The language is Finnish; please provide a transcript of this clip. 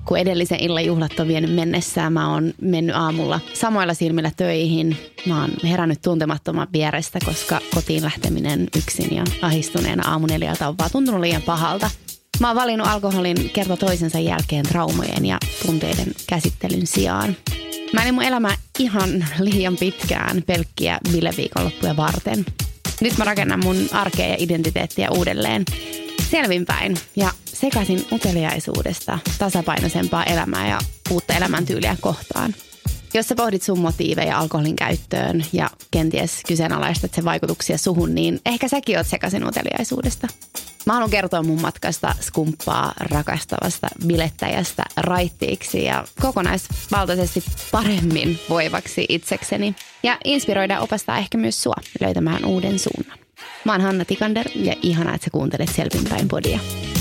kun edellisen illan juhlat on vienyt mennessään. Mä oon mennyt aamulla samoilla silmillä töihin. Mä oon herännyt tuntemattoman vierestä, koska kotiin lähteminen yksin ja ahdistuneena aamu 4 on vaan tuntunut liian pahalta. Mä oon valinnut alkoholin kerta toisensa jälkeen traumojen ja tunteiden käsittelyn sijaan. Mä elin mun elämää ihan liian pitkään pelkkiä bileviikonloppuja varten. Nyt mä rakennan mun arkea ja identiteettiä uudelleen selvinpäin ja sekaisin uteliaisuudesta tasapainoisempaa elämää ja uutta elämäntyyliä kohtaan. Jos sä pohdit sun motiiveja alkoholin käyttöön ja kenties kyseenalaistat sen vaikutuksia suhun, niin ehkä säkin oot sekaisin uteliaisuudesta. Mä haluan kertoa mun matkasta skumppaa rakastavasta bilettäjästä raittiiksi ja kokonaisvaltaisesti paremmin voivaksi itsekseni. Ja inspiroida opastaa ehkä myös sua löytämään uuden suunnan. Mä oon Hanna Tikander ja ihanaa, että sä kuuntelet Selvinpäin podia.